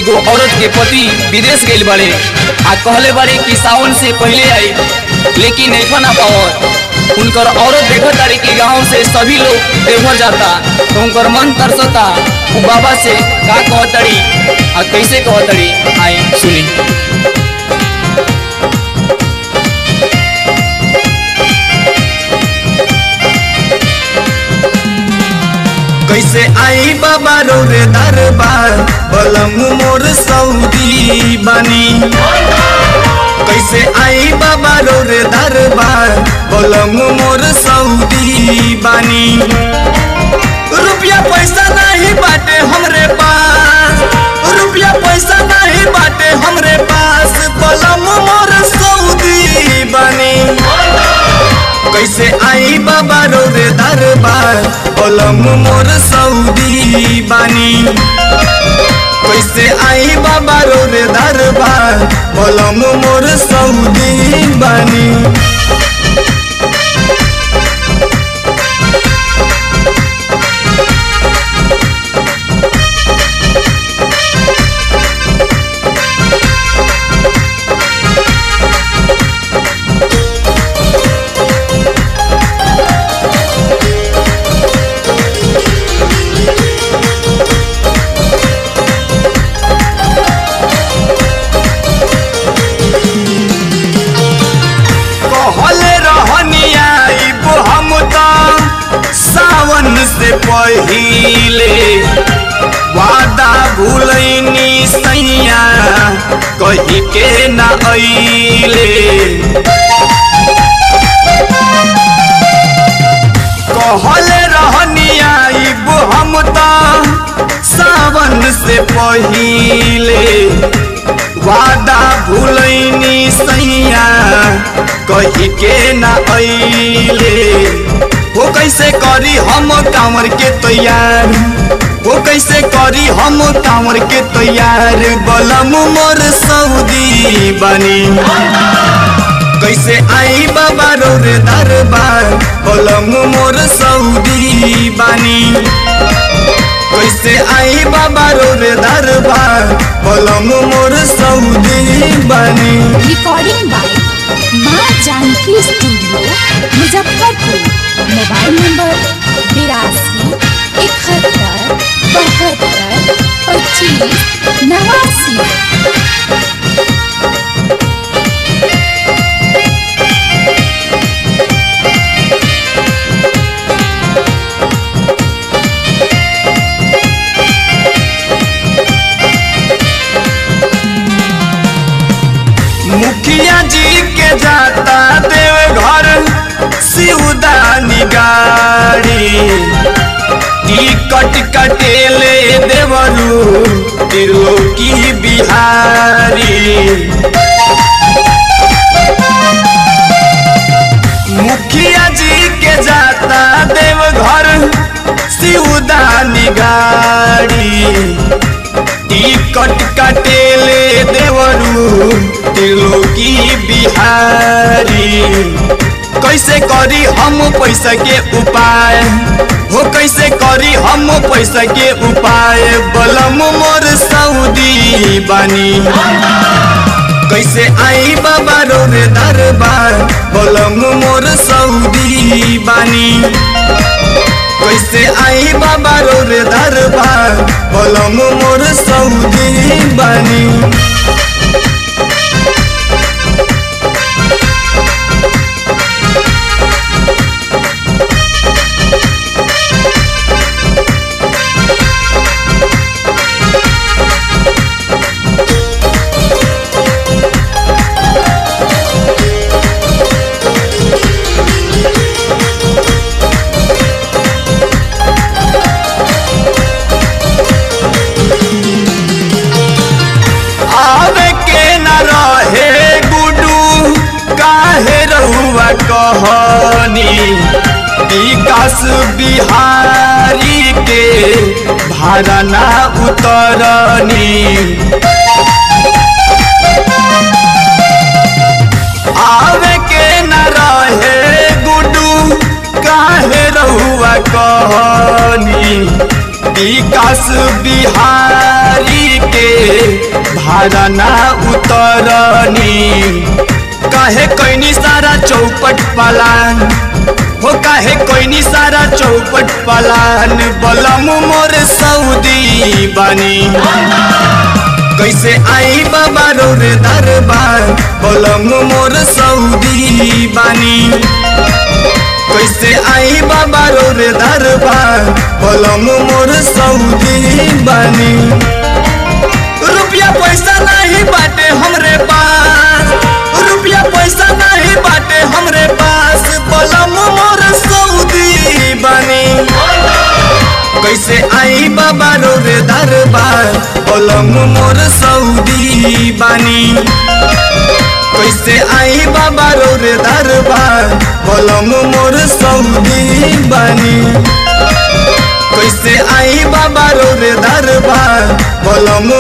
एगो औरत के पति विदेश गइल बाड़े आ कहले बाड़े कि सावन से पहले आई, लेकिन नहीं ना पावत। उनकर औरत देखत तारी कि गांव से सभी लोग देवघर जाता, तो उनकर मन तरसता। वो बाबा से का कहतड़ी आ कैसे कहतड़ी, आई सुनी। कैसे आई बाबा रो रे दरबार, बलम मोर सऊदी बानी। कैसे आई बाबा रो रे दरबार, बलम मोर सऊदी बानी। रुपया पैसा नहीं बाटे हमरे पास, रुपया पैसा नहीं बाटे हमरे पास, बलम मोर सऊदी बानी। कैसे आई बाबा रो रे दरबार, बलम मोर सऊदी बानी। कैसे आई बाबा रो रे दरबार, बलम मोर सऊदी बानी। सावन से पहिले वादा भूलैनी सैया, कही के ना अइले। कहले रहनी आइब हम त सावन से पहिले, वादा भूलैनी सैया, कही के ना अइले। वो कैसे करी हम कांवर के तैयार, वो कैसे करी हम कांवर के तैयार, बलम मोर सऊदी बानी। कैसे आई बाबा रो रे दरबार, बलम मोर सऊदी बानी। कैसे आई बाबा रो रे दरबार, बलम मोर सऊदी बानी। Recording by Maa Janki studio Muzaffarpur. Mobile number 82 71 72 25 89। मुखिया जी के जाता देव घर शिवदानी गाड़ी, टिकट कटेले देवरू त्रिलोकी बिहारी। मुखिया जी के जाता देव घर शिवदानी गाड़ी, टिकट कटेले देवरू त्रिलोकी बिहारी। कैसे करी हम पैसा के उपाय, हो कैसे करी हम पैसा के उपाय, बलम मोर सऊदी बानी। कैसे आई बाबा रो रे दरबार, बलम मोर सऊदी बानी। कैसे आई बाबा रो रे दरबार, बलम मोर सऊदी बानी। कहनी विकास बिहारी के भाड़ा ना उतरनी, आवे के न रहे गुडू काहे रहुआ कहनी, विकास बिहारी के भाड़ा ना उतरनी। काहे कोई सारा चौपट पलान हो, काहे कोई सारा चौपट पलान, बलम मोर सऊदी बानी। कैसे आई बाबा रोर दरबार, बलम मोर सऊदी बानी। कैसे आई बाबा रोर दरबार, बलम मोर सऊदी बानी। रुपया पैसा नहीं बाटे हमरे पास, रुपया पैसा नहीं बाटे हमरे पास, बलम मोर सऊदी बानी। कैसे आई बाबा रोर दरबार, बलम मोर सऊदी बानी। कैसे आई बाबा रोर दरबार, बलम मोर सऊदी बानी। कैसे आई बाबा रोर दरबार, बलम